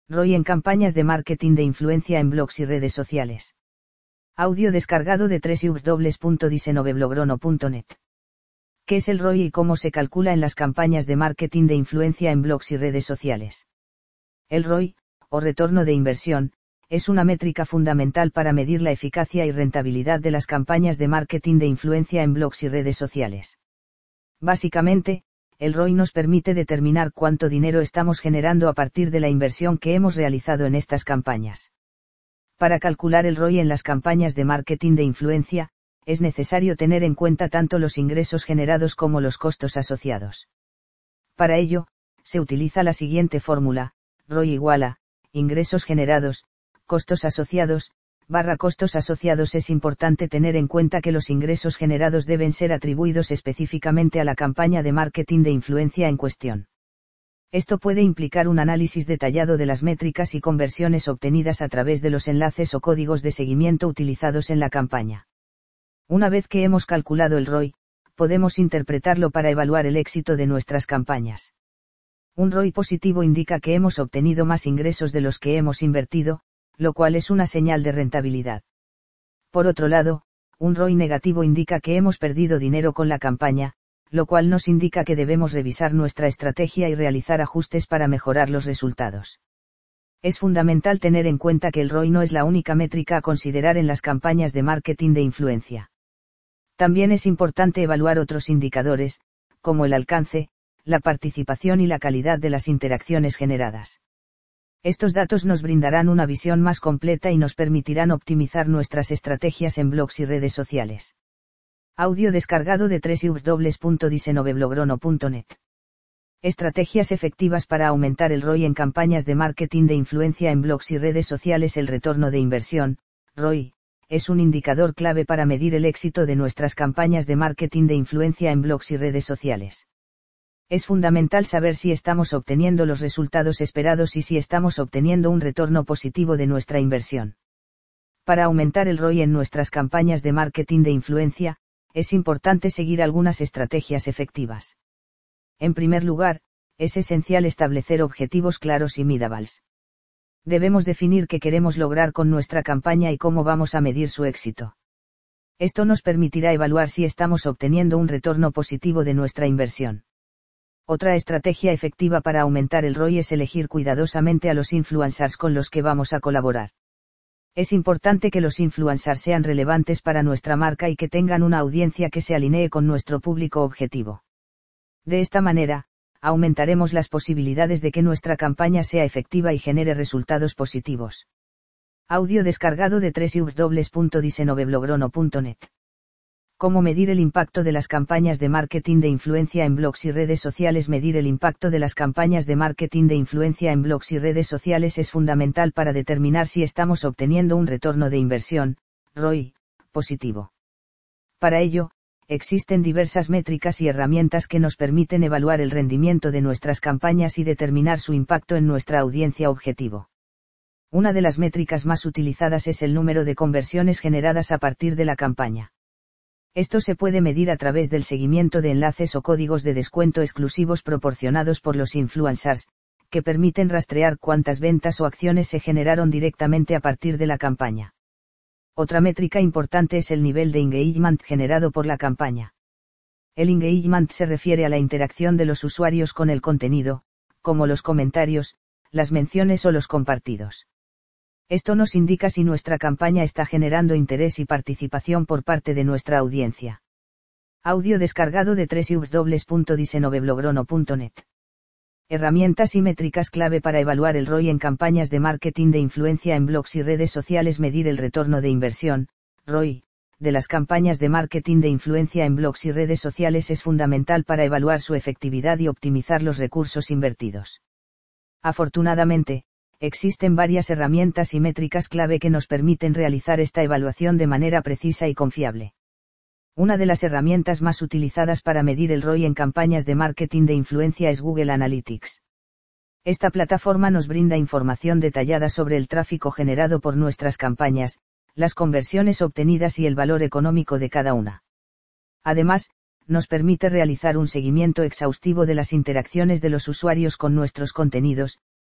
ROI en campañas de marketing de influencia en blogs y redes sociales. Audio descargado de www.disenoveblogrono.net. ¿Qué es el ROI y cómo se calcula en las campañas de marketing de influencia en blogs y redes sociales? El ROI, o retorno de inversión, es una métrica fundamental para medir la eficacia y rentabilidad de las campañas de marketing de influencia en blogs y redes sociales. Básicamente, el ROI nos permite determinar cuánto dinero estamos generando a partir de la inversión que hemos realizado en estas campañas. Para calcular el ROI en las campañas de marketing de influencia, es necesario tener en cuenta tanto los ingresos generados como los costos asociados. Para ello, se utiliza la siguiente fórmula: ROI igual a ingresos generados, costos asociados, / costos asociados. Es importante tener en cuenta que los ingresos generados deben ser atribuidos específicamente a la campaña de marketing de influencia en cuestión. Esto puede implicar un análisis detallado de las métricas y conversiones obtenidas a través de los enlaces o códigos de seguimiento utilizados en la campaña. Una vez que hemos calculado el ROI, podemos interpretarlo para evaluar el éxito de nuestras campañas. Un ROI positivo indica que hemos obtenido más ingresos de los que hemos invertido, lo cual es una señal de rentabilidad. Por otro lado, un ROI negativo indica que hemos perdido dinero con la campaña, lo cual nos indica que debemos revisar nuestra estrategia y realizar ajustes para mejorar los resultados. Es fundamental tener en cuenta que el ROI no es la única métrica a considerar en las campañas de marketing de influencia. También es importante evaluar otros indicadores, como el alcance, la participación y la calidad de las interacciones generadas. Estos datos nos brindarán una visión más completa y nos permitirán optimizar nuestras estrategias en blogs y redes sociales. Audio descargado de www.disenoveblogrono.net. Estrategias efectivas para aumentar el ROI en campañas de marketing de influencia en blogs y redes sociales. El retorno de inversión, ROI, es un indicador clave para medir el éxito de nuestras campañas de marketing de influencia en blogs y redes sociales. Es fundamental saber si estamos obteniendo los resultados esperados y si estamos obteniendo un retorno positivo de nuestra inversión. Para aumentar el ROI en nuestras campañas de marketing de influencia, es importante seguir algunas estrategias efectivas. En primer lugar, es esencial establecer objetivos claros y medibles. Debemos definir qué queremos lograr con nuestra campaña y cómo vamos a medir su éxito. Esto nos permitirá evaluar si estamos obteniendo un retorno positivo de nuestra inversión. Otra estrategia efectiva para aumentar el ROI es elegir cuidadosamente a los influencers con los que vamos a colaborar. Es importante que los influencers sean relevantes para nuestra marca y que tengan una audiencia que se alinee con nuestro público objetivo. De esta manera, aumentaremos las posibilidades de que nuestra campaña sea efectiva y genere resultados positivos. Audio descargado de www.disenoveblogrono.net. ¿Cómo medir el impacto de las campañas de marketing de influencia en blogs y redes sociales? Medir el impacto de las campañas de marketing de influencia en blogs y redes sociales es fundamental para determinar si estamos obteniendo un retorno de inversión, ROI, positivo. Para ello, existen diversas métricas y herramientas que nos permiten evaluar el rendimiento de nuestras campañas y determinar su impacto en nuestra audiencia objetivo. Una de las métricas más utilizadas es el número de conversiones generadas a partir de la campaña. Esto se puede medir a través del seguimiento de enlaces o códigos de descuento exclusivos proporcionados por los influencers, que permiten rastrear cuántas ventas o acciones se generaron directamente a partir de la campaña. Otra métrica importante es el nivel de engagement generado por la campaña. El engagement se refiere a la interacción de los usuarios con el contenido, como los comentarios, las menciones o los compartidos. Esto nos indica si nuestra campaña está generando interés y participación por parte de nuestra audiencia. Audio descargado de www.disenoveblogrono.net. Herramientas y métricas clave para evaluar el ROI en campañas de marketing de influencia en blogs y redes sociales. Medir el retorno de inversión, ROI, de las campañas de marketing de influencia en blogs y redes sociales es fundamental para evaluar su efectividad y optimizar los recursos invertidos. Afortunadamente, existen varias herramientas y métricas clave que nos permiten realizar esta evaluación de manera precisa y confiable. Una de las herramientas más utilizadas para medir el ROI en campañas de marketing de influencia es Google Analytics. Esta plataforma nos brinda información detallada sobre el tráfico generado por nuestras campañas, las conversiones obtenidas y el valor económico de cada una. Además, nos permite realizar un seguimiento exhaustivo de las interacciones de los usuarios con nuestros contenidos,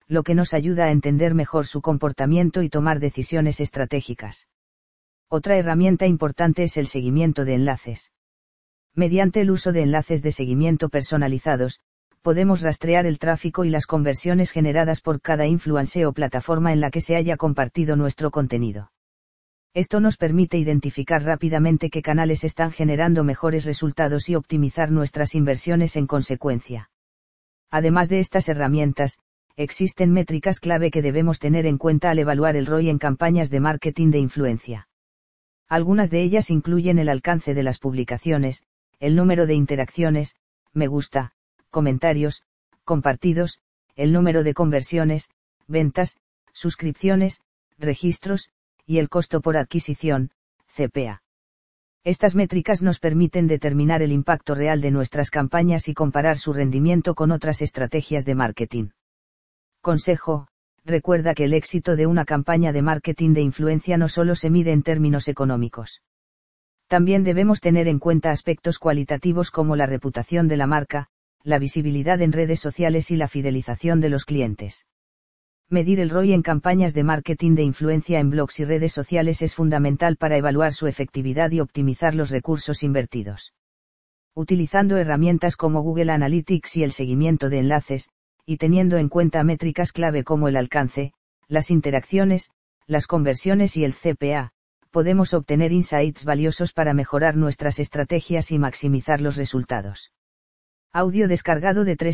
lo que nos ayuda a entender mejor su comportamiento y tomar decisiones estratégicas. Otra herramienta importante es el seguimiento de enlaces. Mediante el uso de enlaces de seguimiento personalizados, podemos rastrear el tráfico y las conversiones generadas por cada influencer o plataforma en la que se haya compartido nuestro contenido. Esto nos permite identificar rápidamente qué canales están generando mejores resultados y optimizar nuestras inversiones en consecuencia. Además de estas herramientas, existen métricas clave que debemos tener en cuenta al evaluar el ROI en campañas de marketing de influencia. Algunas de ellas incluyen el alcance de las publicaciones, el número de interacciones, me gusta, comentarios, compartidos, el número de conversiones, ventas, suscripciones, registros, y el costo por adquisición, CPA. Estas métricas nos permiten determinar el impacto real de nuestras campañas y comparar su rendimiento con otras estrategias de marketing. Consejo: recuerda que el éxito de una campaña de marketing de influencia no solo se mide en términos económicos. También debemos tener en cuenta aspectos cualitativos como la reputación de la marca, la visibilidad en redes sociales y la fidelización de los clientes. Medir el ROI en campañas de marketing de influencia en blogs y redes sociales es fundamental para evaluar su efectividad y optimizar los recursos invertidos. Utilizando herramientas como Google Analytics y el seguimiento de enlaces, y teniendo en cuenta métricas clave como el alcance, las interacciones, las conversiones y el CPA, podemos obtener insights valiosos para mejorar nuestras estrategias y maximizar los resultados. Audio descargado de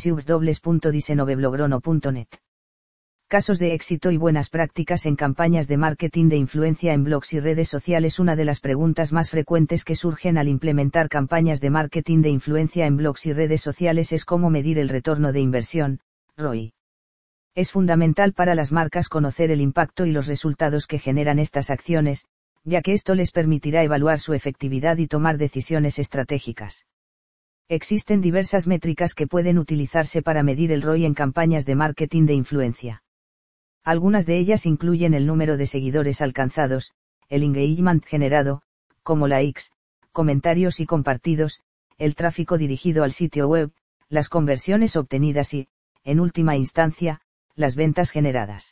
www.diseñoveblogro.net. Casos de éxito y buenas prácticas en campañas de marketing de influencia en blogs y redes sociales. Una de las preguntas más frecuentes que surgen al implementar campañas de marketing de influencia en blogs y redes sociales es cómo medir el retorno de inversión, ROI. Es fundamental para las marcas conocer el impacto y los resultados que generan estas acciones, ya que esto les permitirá evaluar su efectividad y tomar decisiones estratégicas. Existen diversas métricas que pueden utilizarse para medir el ROI en campañas de marketing de influencia. Algunas de ellas incluyen el número de seguidores alcanzados, el engagement generado, como likes, comentarios y compartidos, el tráfico dirigido al sitio web, las conversiones obtenidas y, en última instancia, las ventas generadas.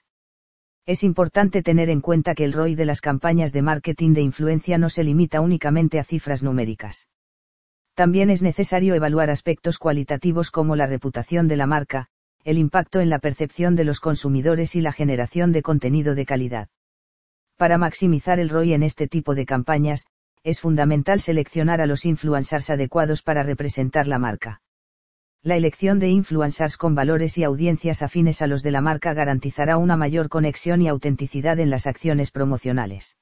Es importante tener en cuenta que el ROI de las campañas de marketing de influencia no se limita únicamente a cifras numéricas. También es necesario evaluar aspectos cualitativos como la reputación de la marca, el impacto en la percepción de los consumidores y la generación de contenido de calidad. Para maximizar el ROI en este tipo de campañas, es fundamental seleccionar a los influencers adecuados para representar la marca. La elección de influencers con valores y audiencias afines a los de la marca garantizará una mayor conexión y autenticidad en las acciones promocionales.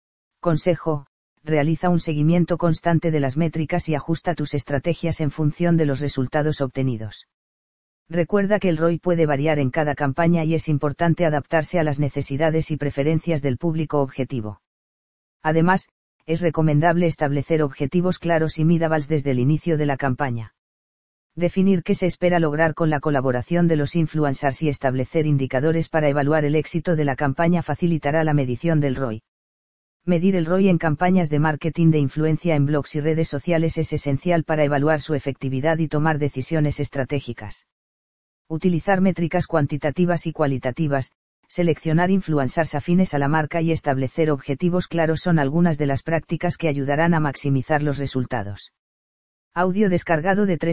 Consejo: realiza un seguimiento constante de las métricas y ajusta tus estrategias en función de los resultados obtenidos. Recuerda que el ROI puede variar en cada campaña y es importante adaptarse a las necesidades y preferencias del público objetivo. Además, es recomendable establecer objetivos claros y measurable desde el inicio de la campaña. Definir qué se espera lograr con la colaboración de los influencers y establecer indicadores para evaluar el éxito de la campaña facilitará la medición del ROI. Medir el ROI en campañas de marketing de influencia en blogs y redes sociales es esencial para evaluar su efectividad y tomar decisiones estratégicas. Utilizar métricas cuantitativas y cualitativas, seleccionar influencers afines a la marca y establecer objetivos claros son algunas de las prácticas que ayudarán a maximizar los resultados. Audio descargado de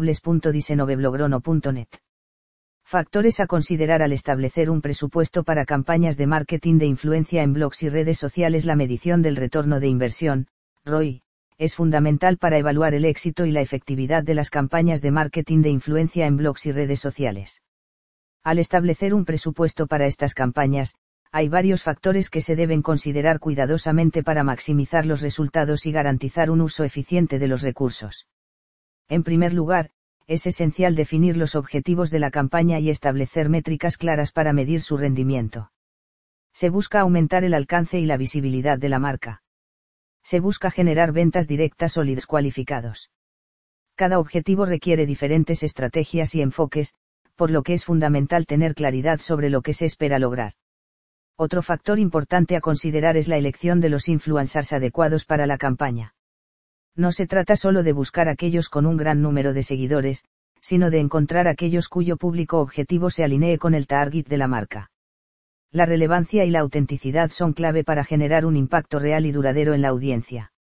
www.diseñoveblogro.net. Factores a considerar al establecer un presupuesto para campañas de marketing de influencia en blogs y redes sociales. La medición del retorno de inversión, ROI, es fundamental para evaluar el éxito y la efectividad de las campañas de marketing de influencia en blogs y redes sociales. Al establecer un presupuesto para estas campañas, hay varios factores que se deben considerar cuidadosamente para maximizar los resultados y garantizar un uso eficiente de los recursos. En primer lugar, es esencial definir los objetivos de la campaña y establecer métricas claras para medir su rendimiento. Se busca aumentar el alcance y la visibilidad de la marca. Se busca generar ventas directas o leads cualificados. Cada objetivo requiere diferentes estrategias y enfoques, por lo que es fundamental tener claridad sobre lo que se espera lograr. Otro factor importante a considerar es la elección de los influencers adecuados para la campaña. No se trata solo de buscar aquellos con un gran número de seguidores, sino de encontrar aquellos cuyo público objetivo se alinee con el target de la marca. La relevancia y la autenticidad son clave para generar un impacto real y duradero en la audiencia.